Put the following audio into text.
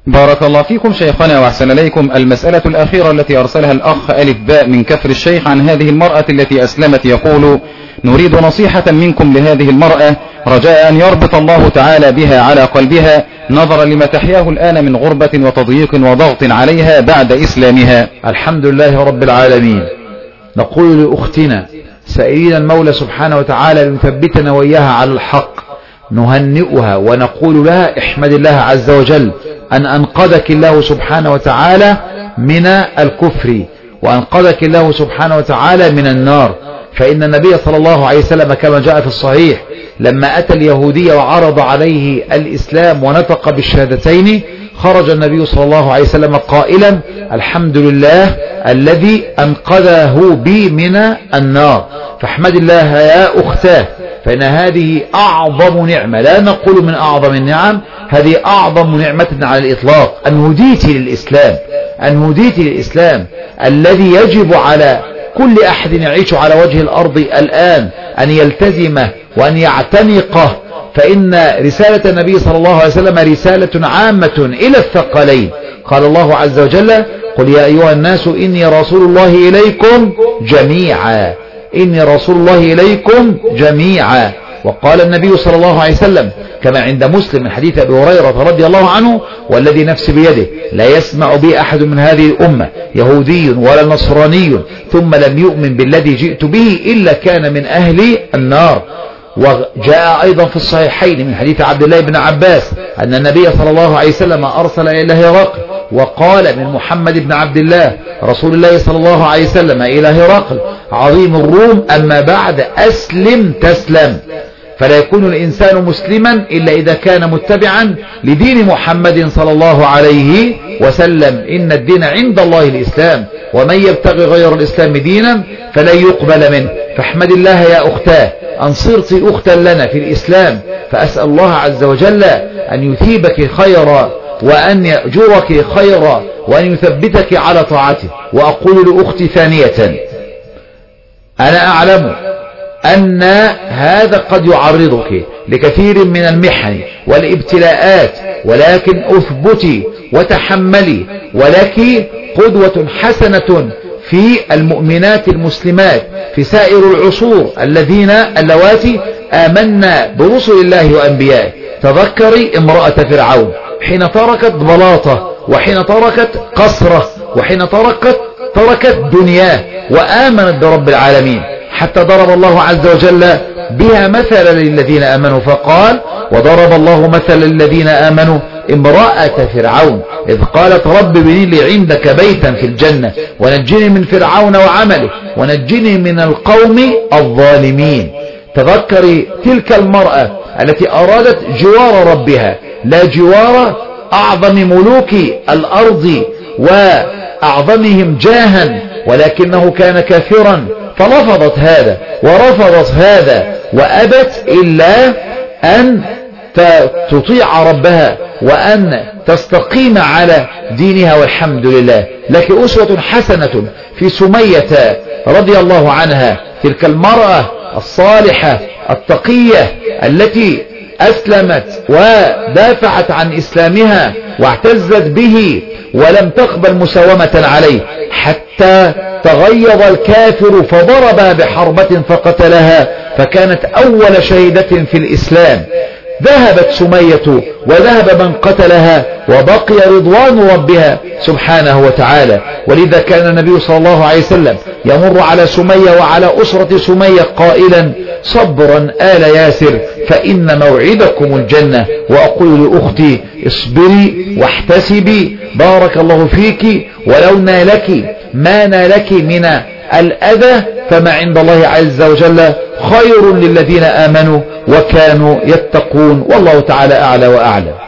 بارك الله فيكم شيخنا وأحسن إليكم. المسألة الأخيرة التي أرسلها الأخ ألف باء من كفر الشيخ عن هذه المرأة التي أسلمت، يقول: نريد نصيحة منكم لهذه المرأة رجاء أن يربط الله تعالى بها على قلبها نظرا لما تحياه الآن من غربة وتضييق وضغط عليها بعد إسلامها. الحمد لله رب العالمين. نقول لأختنا سائلين المولى سبحانه وتعالى ليثبتنا وإياها على الحق، نهنئها ونقول لها احمد الله عز وجل أن أنقذك الله سبحانه وتعالى من الكفر، وأنقذك الله سبحانه وتعالى من النار. فإن النبي صلى الله عليه وسلم كما جاء في الصحيح لما أتى اليهودي وعرض عليه الإسلام ونطق بالشهادتين، خرج النبي صلى الله عليه وسلم قائلا: الحمد لله الذي أنقذه بي من النار. فاحمد الله يا أختاه، فإن هذه أعظم نعمة، لا نقول من أعظم النعم، هذه أعظم نعمة على الإطلاق، أن هديت للإسلام، أن هديت للإسلام الذي يجب على كل أحد يعيش على وجه الأرض الآن أن يلتزمه وأن يعتنقه. فإن رسالة النبي صلى الله عليه وسلم رسالة عامة إلى الثقلين. قال الله عز وجل: قل يا أيها الناس إني رسول الله إليكم جميعا، إني رسول الله إليكم جميعا. وقال النبي صلى الله عليه وسلم كما عند مسلم من حديث أبي هريرة رضي الله عنه: والذي نفسي بيده لا يسمع بي أحد من هذه الأمة يهودي ولا نصراني ثم لم يؤمن بالذي جئت به إلا كان من أهل النار. وجاء أيضا في الصحيحين من حديث عبد الله بن عباس أن النبي صلى الله عليه وسلم أرسل إلى هرقل وقال: من محمد بن عبد الله رسول الله صلى الله عليه وسلم إلى هرقل عظيم الروم أما بعد أسلم تسلم. فلا يكون الإنسان مسلما إلا إذا كان متبعا لدين محمد صلى الله عليه وسلم. إن الدين عند الله الإسلام، ومن يبتغي غير الإسلام دينا فلن يقبل منه. فاحمد الله يا أختاه أن صرت أختا لنا في الإسلام، فأسأل الله عز وجل أن يثيبك خيرا وأن يأجرك خيرا وأن يثبتك على طاعته. وأقول لأختي ثانية: أنا أعلم أن هذا قد يعرضك لكثير من المحن والابتلاءات، ولكن أثبتي وتحملي، ولك قدوة حسنة في المؤمنات المسلمات في سائر العصور اللواتي آمنا برسل الله وأنبيائه. تذكري امرأة فرعون حين تركت بلاطة، وحين تركت قصره، وحين تركت دنياه وآمنت برب العالمين، حتى ضرب الله عز وجل بها مثلا للذين آمنوا فقال: وضرب الله مثلا للذين آمنوا امرأة فرعون إذ قالت رب ابن لي عندك بيتا في الجنة ونجني من فرعون وعمله ونجني من القوم الظالمين. تذكري تلك المرأة التي أرادت جوار ربها، لا جوار أعظم ملوك الأرض وأعظمهم جاها، ولكنه كان كافرا، فلفظت هذا ورفضت هذا وأبت إلا أن تطيع ربها وأن تستقيم على دينها. والحمد لله لك أسوة حسنة في سمية رضي الله عنها، تلك المرأة الصالحة التقية التي أسلمت ودافعت عن إسلامها واعتزت به ولم تقبل مساومة عليه، حتى تغيظ الكافر فضربها بحربة فقتلها، فكانت أول شهيدة في الإسلام. ذهبت سمية وذهب من قتلها وبقي رضوان ربها سبحانه وتعالى. ولذا كان النبي صلى الله عليه وسلم يمر على سمية وعلى أسرة سمية قائلا: صبرا آل ياسر فإن موعدكم الجنة. وأقول لأختي: اصبري واحتسبي، بارك الله فيك، ولو نالك ما نالك من الأذى فما عند الله عز وجل خير للذين آمنوا وكانوا يتقون، والله تعالى أعلى وأعلم.